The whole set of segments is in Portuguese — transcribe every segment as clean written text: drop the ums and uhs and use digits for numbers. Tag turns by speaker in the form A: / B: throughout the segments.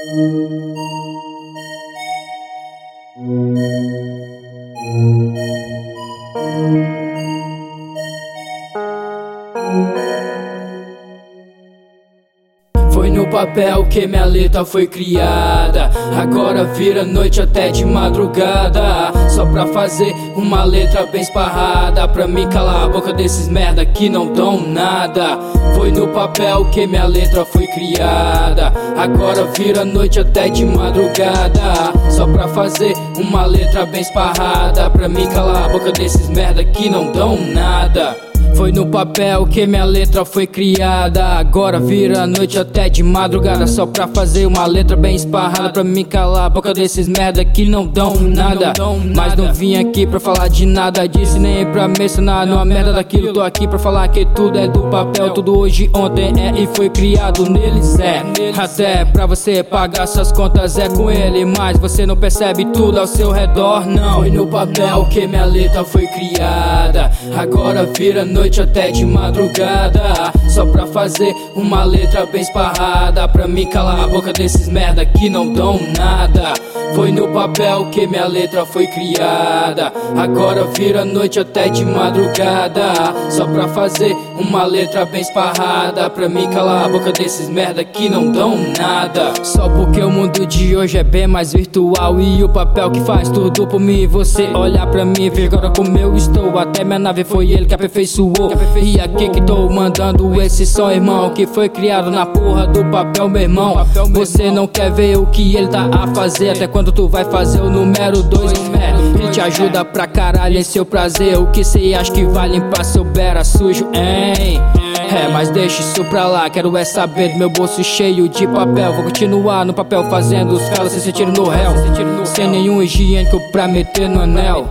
A: Foi no papel que minha letra foi criada. Agora vira noite até de madrugada, só pra fazer uma letra bem esparrada, pra mim calar a boca desses merda que não dão nada. Foi no papel que minha letra foi criada. Agora vira noite até de madrugada, só pra fazer uma letra bem esparrada, pra mim calar a boca desses merda que não dão nada. Foi no papel que minha letra foi criada. Agora vira noite até de madrugada, só pra fazer uma letra bem esparrada, pra me calar a boca desses merda que não dão nada. Mas não vim aqui pra falar de nada disso, nem pra mencionar numa merda daquilo. Tô aqui pra falar que tudo é do papel, tudo hoje, ontem é e foi criado neles, é. Até pra você pagar suas contas é com ele, mas você não percebe tudo ao seu redor, não. Foi no papel que minha letra foi criada. Agora vira noite até de madrugada, só pra fazer uma letra bem esparrada, pra me calar a boca desses merda que não dão nada. Foi no papel que minha letra foi criada. Agora vira noite até de madrugada, só pra fazer uma letra bem esparrada, pra me calar a boca desses merda que não dão nada. Só porque o mundo de hoje é bem mais virtual, e o papel que faz tudo por mim. Você olhar pra mim, ver agora como eu estou. Até minha nave foi ele que aperfeiçoou. E aqui que tô mandando esse som, irmão, que foi criado na porra do papel, meu irmão. Você não quer ver o que ele tá a fazer, até quando tu vai fazer o número 2, ele te ajuda pra caralho em seu prazer. O que cê acha que vai limpar seu beira sujo, hein? Mas deixa isso pra lá, quero é saber do meu bolso cheio de papel. Vou continuar no papel fazendo os caras se sentirem no réu, sem nenhum higiênico pra meter no anel,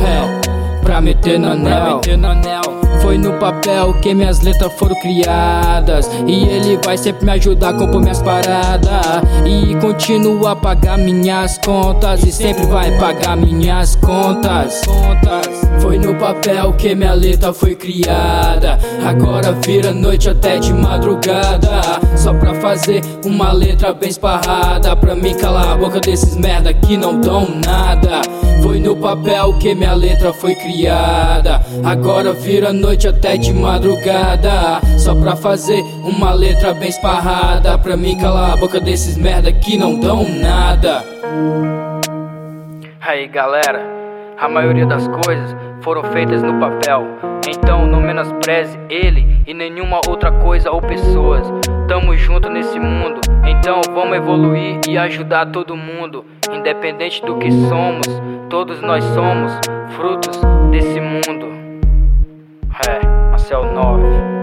A: pra meter no anel. Foi no papel que minhas letras foram criadas, e ele vai sempre me ajudar a compor minhas paradas, e continua a pagar minhas contas, e sempre vai pagar minhas contas. Foi no papel que minha letra foi criada. Agora vira noite até de madrugada, só pra fazer uma letra bem esparrada, pra me calar a boca desses merda que não dão nada. Foi no papel que minha letra foi criada. Agora vira noite até de madrugada, só pra fazer uma letra bem esparrada, pra me calar a boca desses merda que não dão nada.
B: Aí galera, a maioria das coisas foram feitas no papel, então não menospreze ele e nenhuma outra coisa ou pessoas. Tamo junto nesse mundo, então vamos evoluir e ajudar todo mundo. Independente do que somos, todos nós somos frutos desse mundo. Marcel 9.